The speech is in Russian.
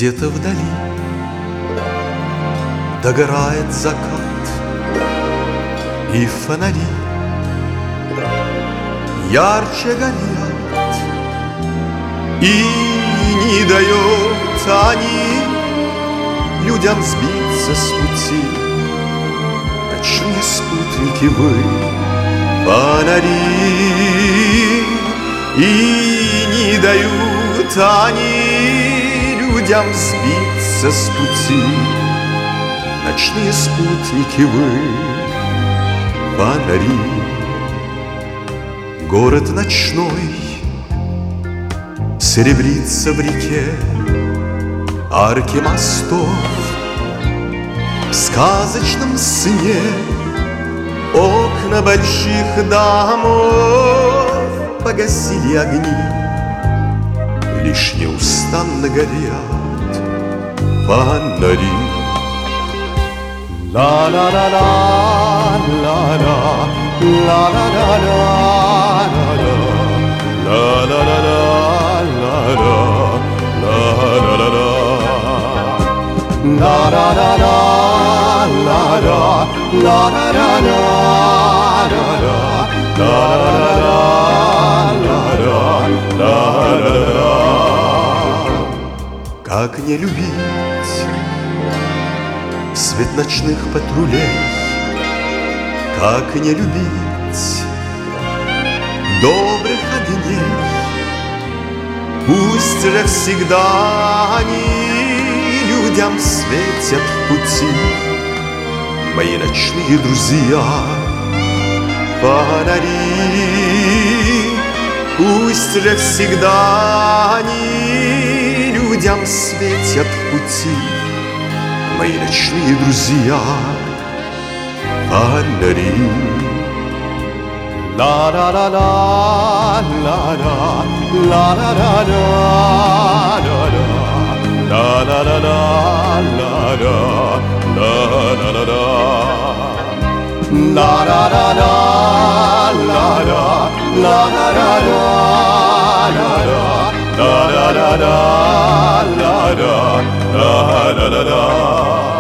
Где-то вдали догорает закат, и фонари ярче горят, и не дают они людям сбиться с пути. Ночные спутники вы, фонари, и не дают они людям сбиться с пути. Ночные спутники вы, фонари. Город ночной серебрится в реке, арки мостов в сказочном сне, окна больших домов погасили огни, лишь неустанно горят фонари. Ла-ла-ла-ла, ла-ла, ла-ла-ла-ла, ла-ла-ла-ла, ла-ла-ла-ла, ла-ла-ла-ла, как не любить свет ночных патрулей, как не любить добрых огней. Пусть же всегда они людям светят в пути, мои ночные друзья, фонари. Пусть же всегда они людям светят в пути, мои ночные друзья, фонари. Ла-ла-ла-ла, ла-ла, ла-ла-ла-ла, ла-ла-ла-ла, ла-ла-ла-ла, ла-ла-ла-ла, ла-ла-ла-ла, ла-ла-ла-ла, ла-ла-ла-ла.